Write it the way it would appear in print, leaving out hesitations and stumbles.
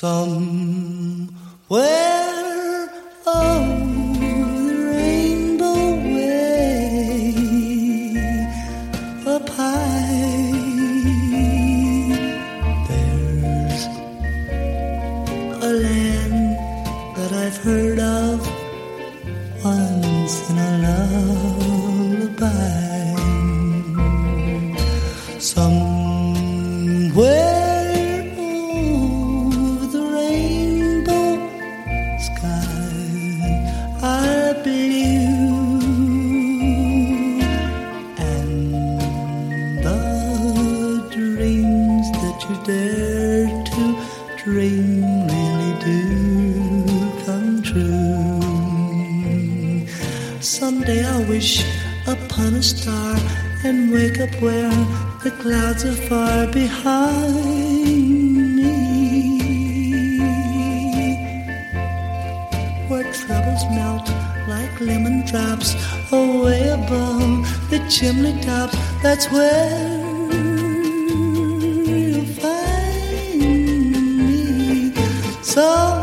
Somewhere over the rainbow way up high, there's a land that I've heard of once in a lullaby. Somewhere dare to dream really do come true. Someday I'll wish upon a star and wake up where the clouds are far behind me, where troubles melt like lemon drops away above the chimney tops. That's where so